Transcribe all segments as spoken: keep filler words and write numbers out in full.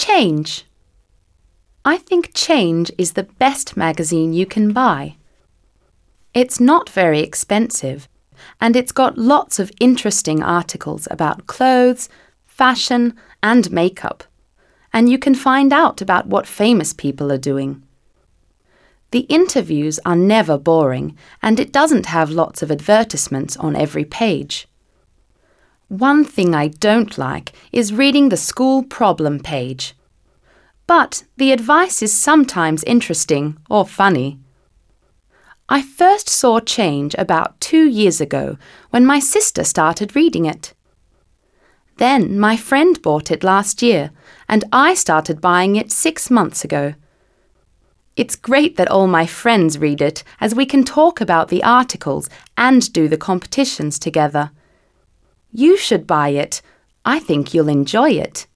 Change. I think Change is the best magazine you can buy. It's not very expensive, and it's got lots of interesting articles about clothes, fashion, and makeup, and you can find out about what famous people are doing. The interviews are never boring, and it doesn't have lots of advertisements on every page. One thing I don't like is reading the school problem page. But the advice is sometimes interesting or funny. I first saw Change about two years ago when my sister started reading it. Then my friend bought it last year, and I started buying it six months ago. It's great that all my friends read it, as we can talk about the articles and do the competitions together. You should buy it. I think you'll enjoy it.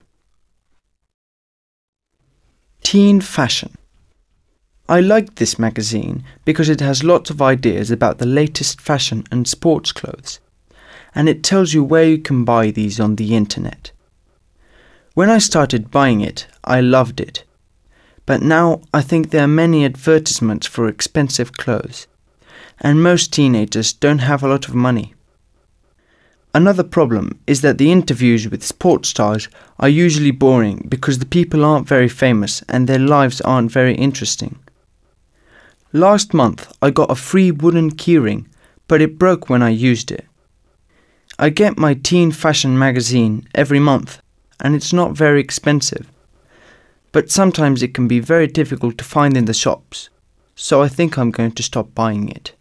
Teen Fashion. I like this magazine because it has lots of ideas about the latest fashion and sports clothes, and it tells you where you can buy these on the internet. When I started buying it, I loved it, but now I think there are many advertisements for expensive clothes, and most teenagers don't have a lot of money. Another problem is that the interviews with sports stars are usually boring because the people aren't very famous and their lives aren't very interesting. Last month I got a free wooden keyring, but it broke when I used it. I get my teen fashion magazine every month and it's not very expensive, but sometimes it can be very difficult to find in the shops, so I think I'm going to stop buying it.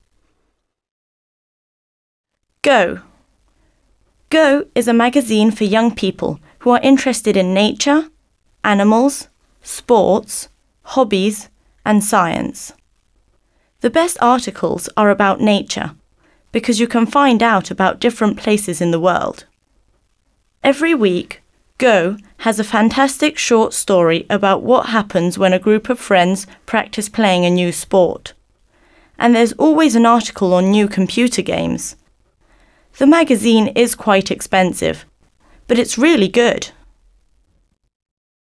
Go. Go is a magazine for young people who are interested in nature, animals, sports, hobbies, and science. The best articles are about nature, because you can find out about different places in the world. Every week, Go has a fantastic short story about what happens when a group of friends practice playing a new sport. And there's always an article on new computer games. The magazine is quite expensive, but it's really good.